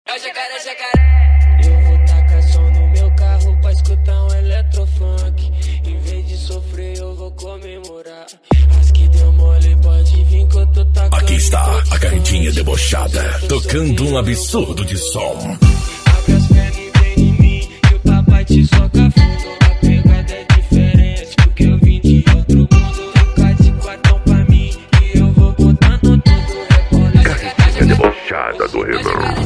É o jacaré, jacaré. Eu vou tacar som no meu carro pra escutar um eletrofunk. Em vez de sofrer, eu vou comemorar. As que deu mole, pode vir que eu tô tacando. Aqui está a carretinha debochada, tocando um absurdo de som. Abre as pernas e vem em mim, e o papai te soca fundo. A pegada é diferente, porque eu vim de outro mundo. Toca de quatão pra mim, e eu vou botando tudo. Carretinha debochada do River.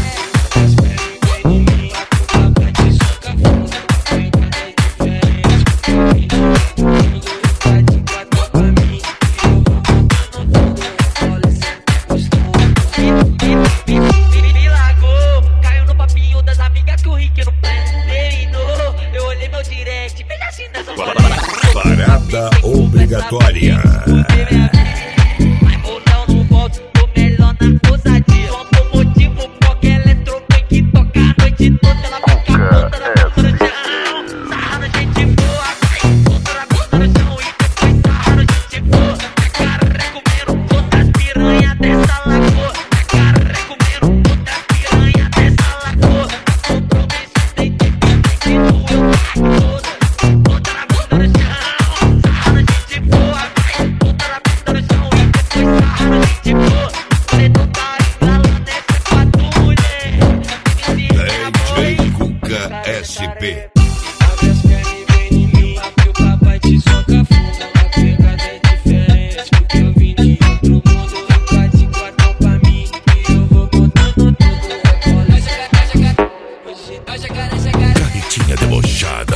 Parada obrigatória. SP. Abre as pernas e vem em mim, que o papai te soca fundo. A pegada é diferente, porque eu vim de outro mundo. Toca de quatão pra mim, e eu vou botando tudo. Carretinha debochada.